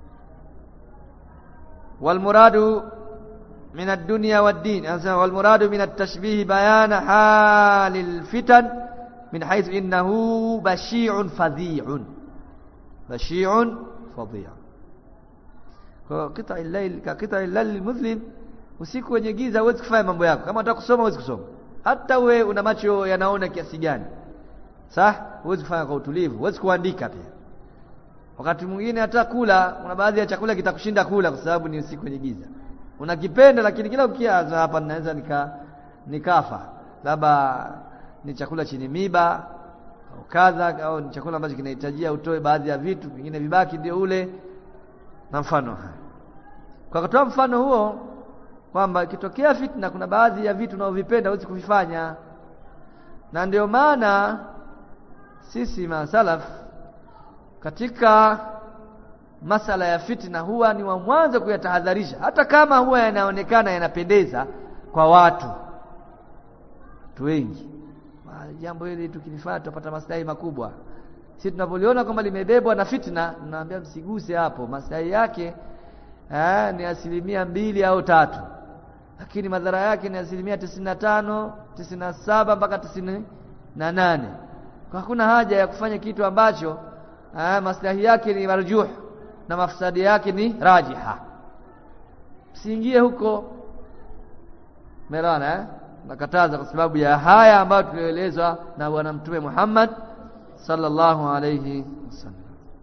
Wal muradu min ad-dunya wad-din, anasema wal muradu min at-tashbih bayan halil fitan min haythu innahu bashi'un fadhi'un, bashi'un fadhi'un. Kwa qita'i al-layl ka qita'i al-layl muslim, usiku wenye giza huwezi kufanya mambo yako. Kama unataka kusoma huwezi kusoma, hata we una macho yanaona kiasi gani, sawa, huwezi kufanya kwa utulivu, huwezi kuandika pia. Wakati mwingine hata kula, kuna baadhi ya chakula kitakushinda kula kwa sababu ni usiku wenye giza. Unakipenda lakini kila ukianza hapa ninaweza nika nikafa, labda ni chakula chenye miba au kadha, au ni chakula ambacho kinahitajia utoe baadhi ya vitu vingine vibaki ndio ule, na mfano haya. Kwa kutoa mfano huo kwamba ikitokea fitna kuna baadhi ya vitu unavyovipenda huwezi kuvifanya, na ndio maana sisi masalaf katika masala ya fitna huwa ni wa mwanzo kuyatahadharisha, hata kama huwa yanaonekana yanapendeza kwa watu watu wengi. Jambo hili tukilifanya tutapata maslahi makubwa. Sisi tunapoliona kwamba limebebwa na fitna, tunaambia msiguse hapo, maslahi yake eh ni asilimia mbili au tatu, lakini madhara yake ni asilimia tisini na tano, tisini na saba mpaka tisini na nane. Kwa hakuna haja ya kufanya kitu ambacho eh maslahi yake ni marjuh na mafsadi yake ni rajiha. Usiingie huko. Umeelewana eh? Nakataza kwa sababu ya haya ambayo tulielezwa na bwana Mtume Muhammad sallallahu alayhi wasallam.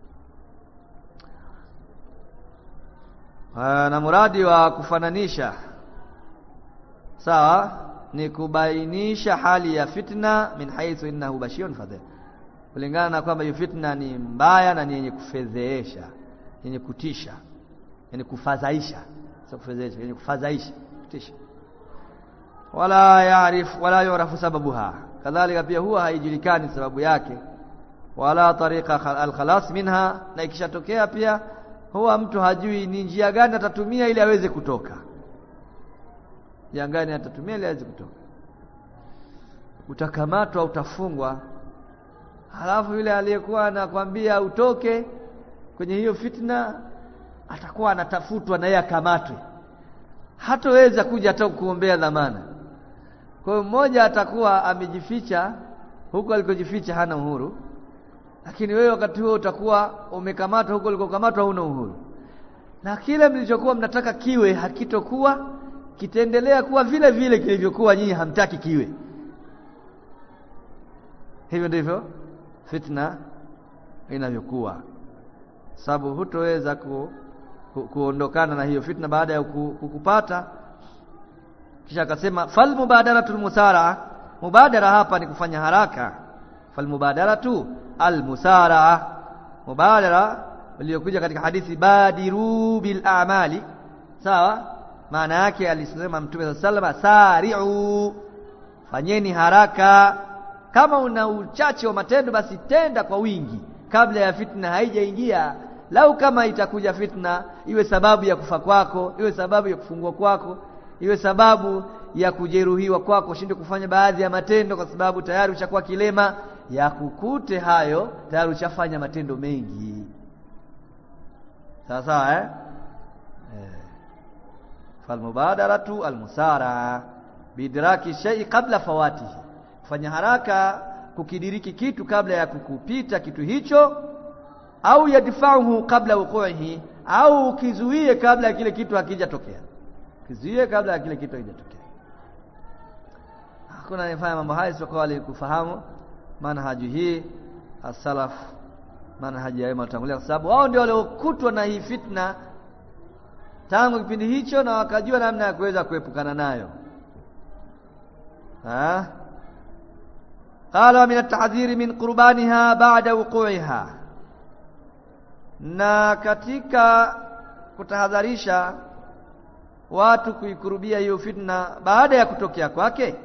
Na muradi wa kufananisha sawa ni kubainisha hali ya fitna min haythu innahu bashirun fadhil, kulingana na kwamba hiyo fitna ni mbaya na ni yenye kufedheesha, yenye kutisha, yenye kufadhaisha, sio kufedheesha, yenye kufadhaisha, kutisha. Wala yaarif wala yurafu sababuha, kadhalika pia huwa haijulikani sababu yake, wala tariqa al-khalas minha, na ikishatokea pia huwa mtu hajui ni njia gani atatumia ili aweze kutoka. Njia gani atatumia ili aweze kutoka. Utakamatwa, utafungwa, halafu yule aliyekuwa anakuambia utoke kwenye hiyo fitna atakuwa anatafutwa na yeye akamatwe, hataweza kuja hata kuombea dhamana. Kwa hiyo mmoja atakuwa amejificha huko alikojificha, hana uhuru, lakini wewe wakati huo utakuwa umekamatwa huko ulikokamatwa, huna uhuru, na kile mlichokuwa mnataka kiwe hakitokuwa, kitaendelea kuwa vile vile kilivyokuwa nyinyi hamtaki kiwe. Hivyo ndivyo fitna inavyokuwa, sababu hutoweza ku, ku, kuondokana na hiyo fitna baada ya kukupata. Kisha akasema fal mubadaratul musara, mubadara hapa ni kufanya haraka. Fal mubadaratu al musara, mubadara iliyokuja katika hadithi badiru bil a'mali, sawa, maana yake alisema Mtume sallallahu alayhi wasallam sari'u, fanyeni haraka. Kama una uchache wa matendo basi tenda kwa wingi kabla ya fitna haijaingia. Lau kama itakuja fitna, iwe sababu ya kufa kwako, iwe sababu ya kufungwa kwako, iwe sababu ya kujeruhiwa kwako, shinde kufanya baadhi ya matendo kwa sababu tayari ushakuwa kilema, ya kukute hayo tayari ushafanya matendo mengi. Sawa sawa eh? Eh. Fal mubadaratu al musara bidraki shay'i qabla fawatihi, fanya haraka kukidiriki kitu kabla ya kukupita kitu hicho, au yadfa'uhu qabla wuqu'ihi, au kizuie kabla ya kile kitu hakijatokea, kizuie kabla ya kile kitu hakijatokea. Hakuna anayefanya mambo haya sio kwa wale kufahamu manhaji hii as-salaf, manhaji ya wema tangulia, kwa sababu wao ndio waliokutwa na hii fitna tangu kipindi hicho na wakajua namna ya kuweza kuepukana nayo. Ha? Qala min at-tahdhir min qurbaniha ba'da wuqu'iha, na katika kutahadharisha watu kuikurubia hiyo fitna baada ya kutokea kwake.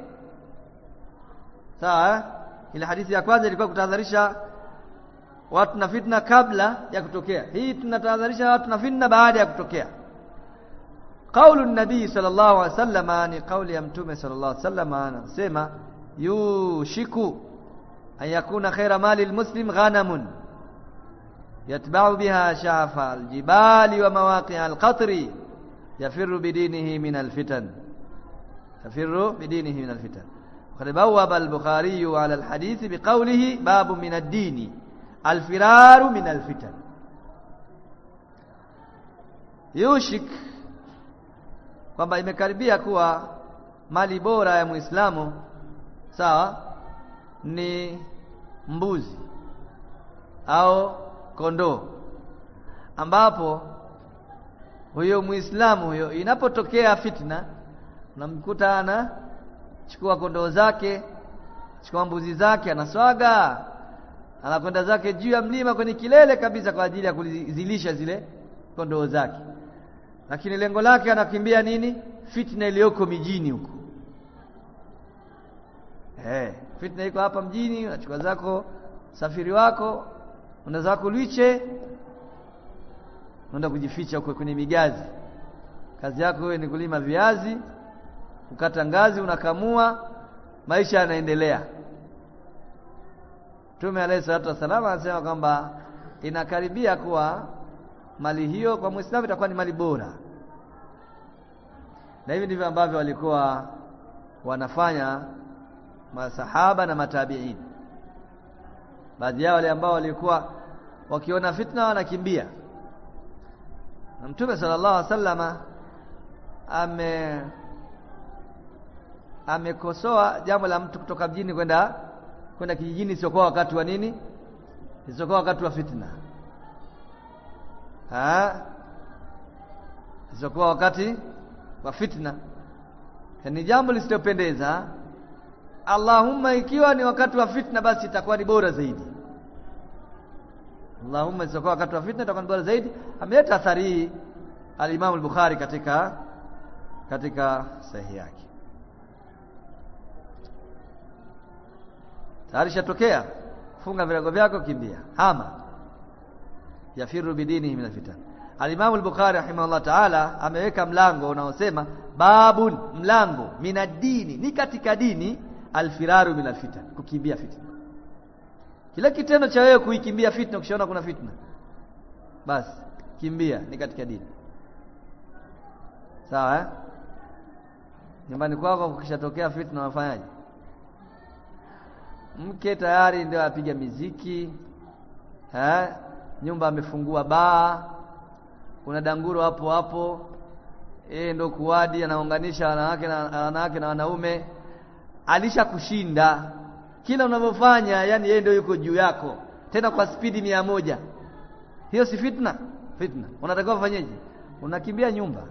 Sawa, ile hadithi ya kwanza ilikuwa kutahadharisha watu na fitna kabla ya kutokea, hii tunatahadharisha watu na fitna baada ya kutokea. Kaulu nabii sallallahu alaihi wasallam, ni kauli ya Mtume sallallahu alaihi wasallam, anasema yushiku an yakuna khaira mali almuslim ghanamun yatba'u biha shafa aljibali wa mawaqi'a alqatri yafirru bidinihi min alfitan, yafirru bidinihi min alfitan. Qad bawwaba al-Bukhari ala al-hadith biqawlihi babu min ad-din al-firaru min al-fitan. Yushik, kwamba imekaribia kuwa mali bora ya Muislamu sawa ni mbuzi au kondoo, ambapo huyo Muislamu huyo inapotokea fitna unamkuta ana chukua kondoo zake, chukua mbuzi zake, anaswaga, anakwenda zake juu ya mlima kwenye kilele kabisa kwa ajili ya kuzilisha zile kondoo zake, lakini lengo lake anakimbia nini? Fitna iliyoko mijini huko. Eh, fitna iko hapa mjini, unachukua zako safiri wako, una zako liche, unaenda kujificha huko kwenye migazi. Kazi yako wewe ni kulima viazi, ukata ngazi, unakamua, maisha yanaendelea. Mtume alayhi salatu wasallam anasema kwamba inakaribia kuwa mali hiyo kwa Muislamu itakuwa ni mali bora. Na hivi ndivyo ambavyo walikuwa wanafanya masahaba na matabiin. Baadhi yao wale ambao walikuwa wakiona fitna wanakimbia. Na Mtume sallallahu alaihi wasallama ame amekosoa jambo la mtu kutoka mjini kwenda kwenda kijijini sio kwa wakati wa nini? Sio kwa wakati wa fitna. Ah? Sio kwa wakati wa fitna. Ni jambo lisilopendeza. Allahumma ikiwa ni wakati wa fitna basi itakuwa ni bora zaidi. Allahumma sio kwa wakati wa fitna itakuwa ni bora zaidi. Ameleta athari hii al-Imam al-Bukhari katika katika sahihi yake. Tayari shatokea, funga virago vyako, kimbia, hama. Yafiru bidinihi min alfitan. Al-Imam al-Bukhari rahimahullah ta'ala ameweka mlango unaosema babun, mlango minadini, ni katika dini, alfiraru min alfitan, kukimbia fitna. Kila kitendo cha wewe kuikimbia fitna, ukishaona kuna fitna basi kimbia, ni katika dini. Sawa eh? Nyumbani kwako kukishatokea fitna unafanyaje? Mke tayari ndio apiga miziki, eh, nyumba amefungua baa, kuna danguro hapo hapo, eh, ndio kuwadi anaunganisha wanawake na wanawake na wanaume, alishakushinda. Kila unavyofanya yani yeye ndio yuko juu yako, tena kwa spidi mia moja. Hiyo si fitna? Fitna. Unatakiwa ufanyeje? Unakimbia nyumba.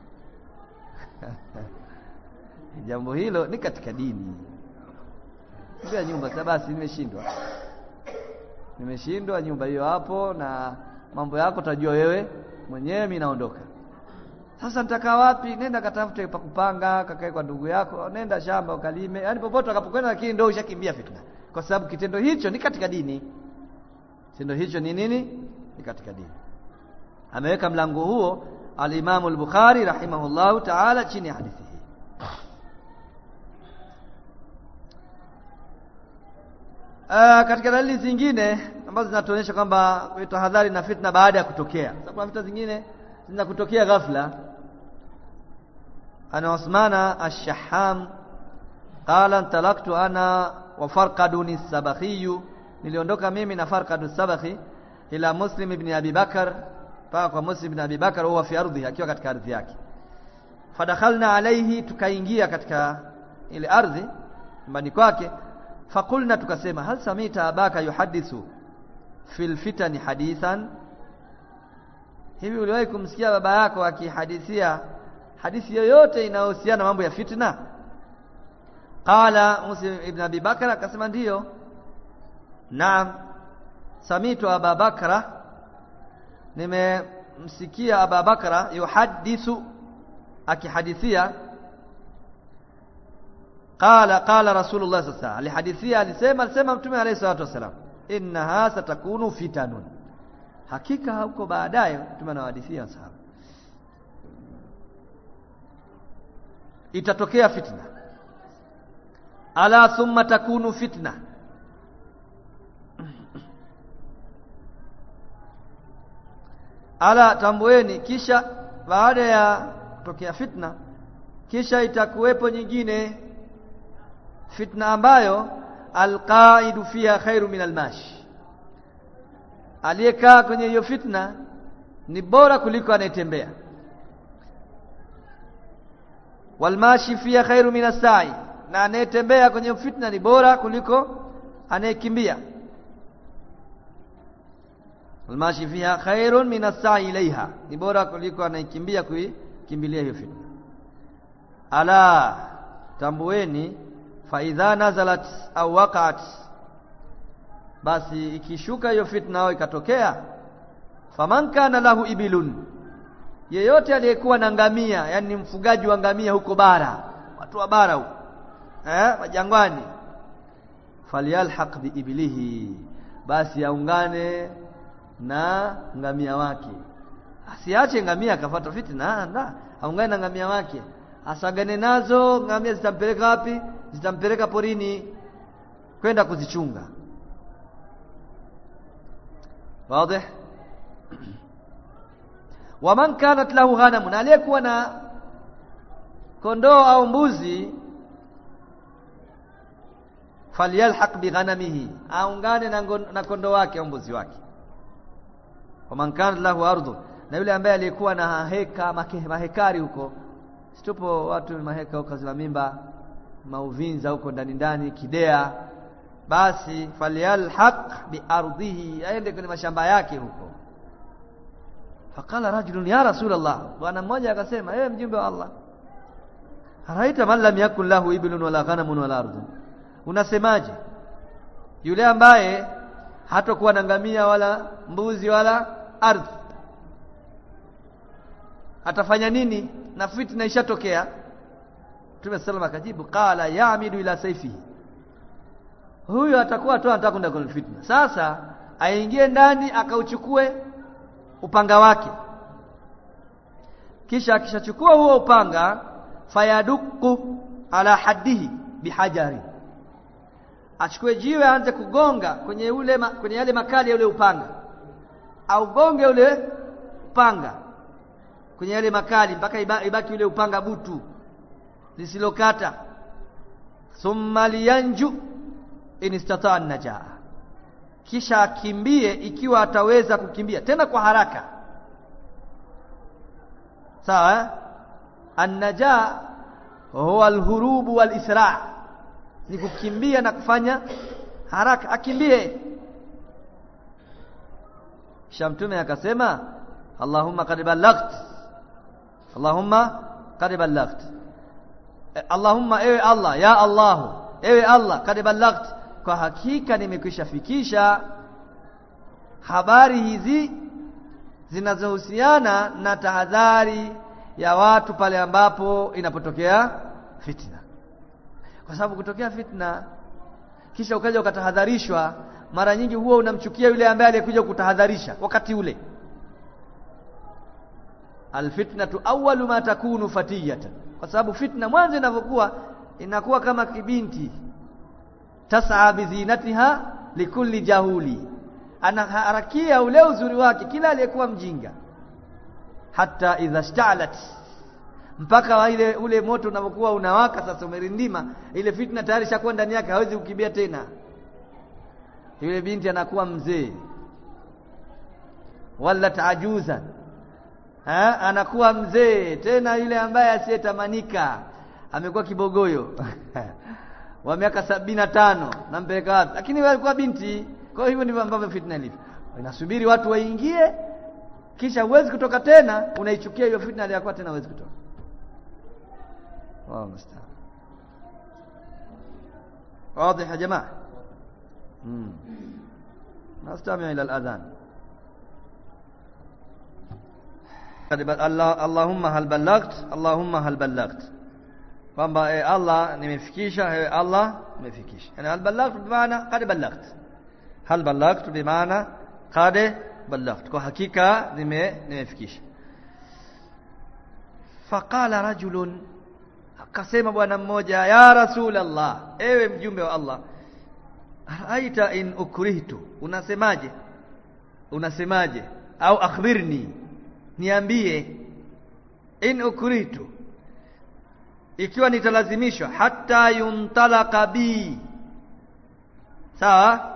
Jambo hilo ni katika dini. Kimbia nyumba, sasa basi nimeshindwa. Nimeshindwa nyumba hiyo hapo, na mambo yako utajua wewe mwenyewe, mimi naondoka. Sasa nitakaa wapi? Nenda katafute pa kupanga, kakae kwa ndugu yako, nenda shamba ukalime. Yaani popote utakapokwenda, lakini ndio ushakimbia fitna. Kwa sababu kitendo hicho ni katika dini. Kitendo hicho ni nini? Ni katika dini. Ameweka mlango huo al-Imam al-Bukhari rahimahullahu ta'ala chini ya hadithi hii. Uh, katika dalili zingine ambazo zinatuonyesha kwamba tahadhari na fitna baada ya kutokea. Sababu kuna fitna zingine zinakutokea ghafla. Ana Uthmana ash-Shahham qala talaqtu ana wa Farqadun as-Sabakhi, niliondoka mimi na Farqad as-Sabakhi ila Muslim ibn Abi Bakar, pa kwa Muslim ibn Abi Bakar, huwa fi ardhi, akiwa katika ardhi yake. Fadakhalna alayhi, tukaingia katika ile ardhi nyumbani kwake. Fakulna, tukasema, hal samita abaka yuhadithu fil fitani hadithan, hivi uliwahi kumsikia baba yako akihadithia hadithi yoyote inayohusiana mambo ya fitna? Qala Muslim ibn Abi Bakr, akasema ndiyo. Naam, samitu Aba Bakra, nimemsikia Aba Bakra yuhadithu, akihadithia. Qala qala Rasulullah sallallahu alaihi wasallam, alihadithia, alisema alisema Mtume alayhi salatu wasallam, innaha satakunu fitanun, hakika huko baadaye. Mtume anahadithia sahaba, itatokea fitna. Ala thumma takunu fitna, ala tambueni, kisha baada ya kutokea fitna kisha itakuwepo nyingine fitna ambayo alqaidu fiha khairu min almashi, aliyekaa kwenye hiyo fitna ni bora kuliko anayetembea. Walmashi fiha khairu min as-sa'i, na anayetembea kwenye fitna ni bora kuliko anayekimbia. Walmashi fiha khairun min as-sa'i ilaiha, ni bora kuliko anayekimbia kuikimbilia hiyo fitna. Ala tambueni, fa idha nazalat au waqa'at, basi ikishuka hiyo fitna au ikatokea, faman kana lahu ibilun, yeyote aliyekuwa na ngamia, yani mfugaji wa ngamia huko bara, watu wa bara huko eh majangwani, falyalhaq bi ibilihi, basi aungane na ngamia wake. Asiache ngamia akafuata fitna, nda aungane na ngamia wake, asagane nazo. Ngamia zitampeleka wapi? Zitampeleka porini kwenda kuzichunga. Wazi? wa man kanat lahu ghanamun, aliyekuwa na kondoo au mbuzi, falyalhaq bi ghanamihi, aungane na, na kondoo wake au mbuzi wake. Wa man kanat lahu ardhu, na yule ambaye alikuwa na heka mahekari huko, situpo watu maheka huko za mimba, mauvinza huko ndani ndani Kidea, basi falyalhaq bi ardhihi, aende kwenye mashamba yake huko. Faqala rajulun ya Rasulullah, bwana mmoja akasema, ewe mjumbe wa Allah, araita man lam yakun lahu iblun wala ghanamun wala ardhun, unasemaje yule ambaye hatakuwa na ngamia wala mbuzi wala ardhi, atafanya nini na fitna ishatokea? Mtume sallallahu akajibu, qala ya'midu ila sayfihi, huyo atakuwa tu anataka kwenda kwenye fitna. Sasa aingie ndani akauchukue upanga wake, kisha akishachukua huo upanga, fayaduku ala haddihi bihajari, achukue jiwe aanze kugonga kwenye ule ma, kwenye yale makali ya ule upanga, au gonge ule upanga kwenye yale makali mpaka ibaki ule upanga butu lisilokata. Thumma liyanju in istata'a an-najaa, kisha akimbie ikiwa ataweza kukimbia tena kwa haraka. Sawa eh? An-najaa huwa al-hurub wal-isra', ni kukimbia na kufanya haraka, akimbie. Shamtume akasema, Allahumma qad ballaght, Allahumma qad ballaght, Allahumma, ewe Allah, ya Allah, ewe Allah, qad ballaght, kwa hakika nimekwisha fikisha habari hizi zinazohusiana na tahadhari ya watu pale ambapo inapotokea fitna. Kwa sababu kutokea fitna kisha ukaja ukatahadharishwa, mara nyingi huwa unamchukia yule ambaye alikuja kutahadharisha wakati ule. Alfitnatu awwalu ma takunu fatiyatan, kwa sababu fitna mwanzo inapokuwa inakuwa kama kibinti, tas'a bizinatiha likulli jahuli, anaharakia ule uzuri wake kila aliyekuwa mjinga. Hatta idha ishta'alat, mpaka ile ule moto unapokuwa unawaka sasa, umerindima, ile fitna tayari shakuwa ndani yake, hawezi kukimbia tena. Yule binti anakuwa mzee, wala tajuza, ha, anakuwa mzee tena, yule ambaye asiyetamanika, amekuwa kibogoyo wa miaka sabini na tano, nampeleka wapi? Lakini wewe alikuwa binti. Kwa hivyo ndivyo ambavyo fitna ilivyo, inasubiri watu waingie, kisha huwezi kutoka tena, unaichukia hiyo fitna iliyokuwa tena huwezi kutoka. Allahu musta'an. Wazi ya jamaa. Mm. Nastami' ila al-adhan. Allah, Allahumma hal ballaght, Allahumma hal ballaght, kwamba eh, Allah nimefikisha, eh, Allah nimefikisha. Yani hal ballaght bimaana qad ballaght, hal ballaght bimaana qad ballaght, kwa hakika nime nimefikisha. Faqala rajulun, akasema bwana mmoja, ya Rasulullah, ewe mjumbe wa Allah, aita in ukrihtu, unasemaje, unasemaje, au akhbirni, niambie, in ukrihtu, ikiwa nitalazimishwa, hatta yuntalaqa bi, sawa,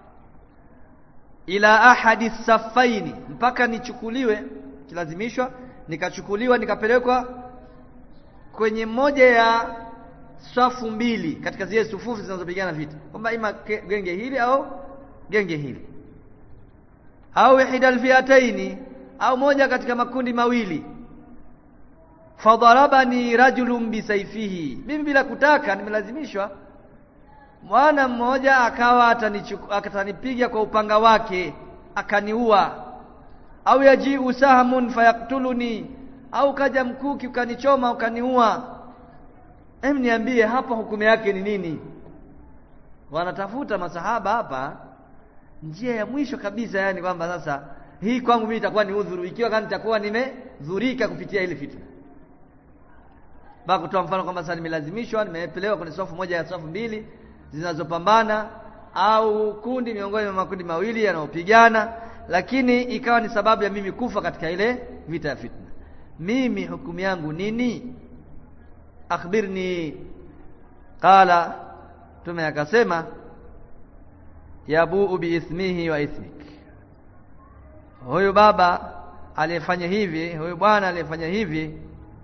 ila ahadi safaini, mpaka nichukuliwe, kilazimishwa nikachukuliwa nikapelekwa kwenye moja ya safu mbili katika zile sufufu zinazopigana vita, kwamba ima genge hili au genge hili, au ihda alfiataini, au moja katika makundi mawili. Fadarabani rajulun bisayfihi, mimi bila kutaka nimelazimishwa, mwana mmoja akawa atanichukua, akatanipiga kwa upanga wake akaniua. Au yaji usahamun fayaktuluni, au kaja mkuki ukanichoma ukaniua. Hem, niambie hapa hukumu yake ni nini? Wanatafuta masahaba hapa njia ya mwisho kabisa, yani kwamba sasa hii kwangu mimi itakuwa ni udhuru ikiwa kama nitakuwa nimedhurika kupitia ile fitna. Baka kutoa mfano kwamba sasa nimelazimishwa, nimepelewa kwenye safu moja ya safu mbili zinazopambana, au kundi miongoni mwa makundi mawili yanayopigana, lakini ikawa ni sababu ya mimi kufa katika ile vita ya fitna, mimi hukumu yangu nini? Akhbirni. Qala, Mtume akasema yabuu biithmihi wa ithmik, huyu baba aliyefanya hivi, huyu bwana aliyefanya hivi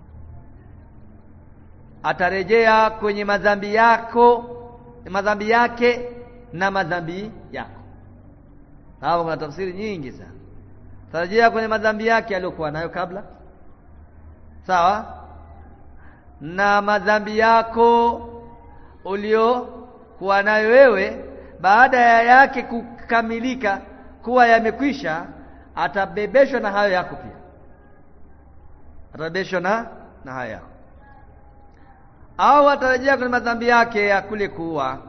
atarejea kwenye madhambi yako, madhambi yake na madhambi yako. Hapo kuna tafsiri nyingi sana. Tarejea kwenye madhambi yake aliyokuwa nayo kabla, sawa, na madhambi yako uliokuwa nayo wewe baada ya yake kukamilika kuwa yamekwisha, atabebeshwa na hayo yako pia, atabebeshwa na na hayo yako. Au atarejea kwenye madhambi yake ya kule kuua,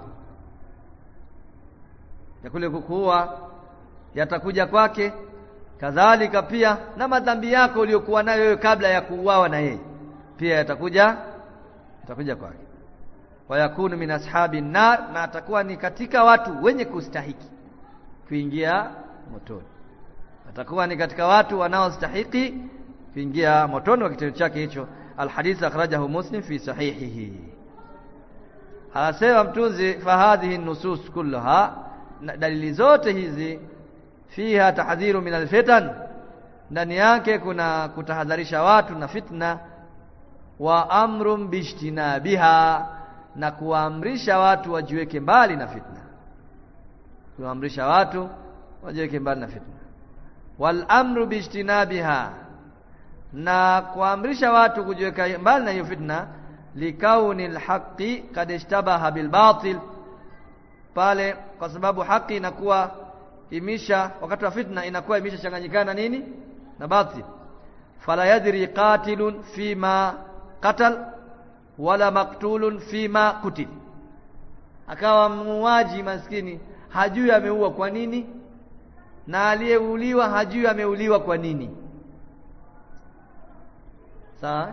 ya kule kuua yatakuja kwake, kadhalika pia na madhambi yako uliyokuwa nayo wewe kabla ya kuuawa na yeye pia yatakuja yatakuja kwake. Wa yakunu min ashabi nar, na atakuwa ni katika watu wenye kustahiki kuingia motoni, atakuwa ni katika watu wanaostahiki kuingia motoni kwa kitendo chake hicho. Alhadith akhrajahu Muslim fi sahihihi. Anasema mtunzi, fa hadhihi nusus kullaha, dalili zote hizi, fiha tahdhiru min alfitan, ndani yake kuna kutahadharisha watu na fitna, wa amrun bijtinabiha, na kuamrisha watu wajiweke mbali na fitna, kuamrisha watu wajiweke mbali na fitna. Wal amru bijtinabiha, na kuamrisha watu kujiweka mbali na hiyo fitna, likauni alhaqi kad ishtabaha bil batil, pale kwa sababu haki inakuwa imisha, wakati wa fitna inakuwa imesha changanyikana nini na batil. Fala yadri qatilun fima qatal wala maktulun fima kutil, akawa muuaji maskini hajui ameua kwa nini, na aliyeuliwa hajui ameuliwa kwa nini. Sawa.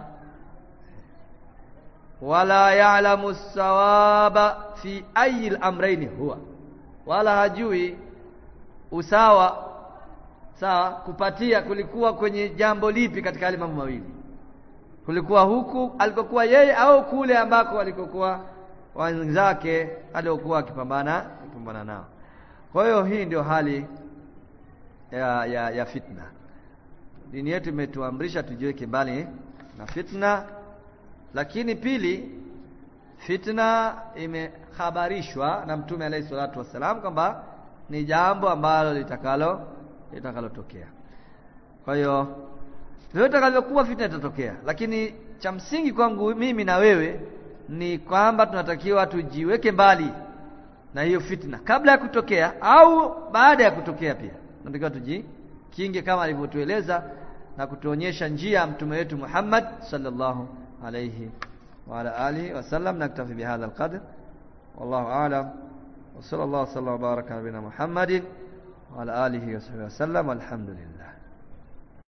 Wala ya'lamu as-sawaba fi ayi al-amrayn huwa, wala hajui usawa, sawa, kupatia kulikuwa kwenye jambo lipi katika yale mambo mawili, kulikuwa huku alikokuwa yeye au kule ambako alikokuwa wenzake aliokuwa akipambana akipambana nao. Kwa hiyo hii ndio hali ya, ya, ya fitna. Dini yetu imetuamrisha tujiweke mbali na fitna, lakini pili, fitna imekhabarishwa na Mtume alayhi salatu wasalam kwamba ni jambo ambalo litakalo litakalotokea. Kwa hiyo lolote litakalokuwa fitna itatokea, lakini cha msingi kwangu mimi na wewe ni kwamba tunatakiwa tujiweke mbali na hiyo fitna kabla ya kutokea au baada ya kutokea. Pia tunatakiwa tujikinge kama alivyotueleza na kutuonyesha njia Mtume wetu Muhammad sallallahu alayhi wa ala alihi wasallam. Naktafi bihadha alqadr, wallahu a'lam, wa sallallahu wa baraka ala nabina Muhammadin wa ala alihi wa sahbihi wasallam, walhamdulillah.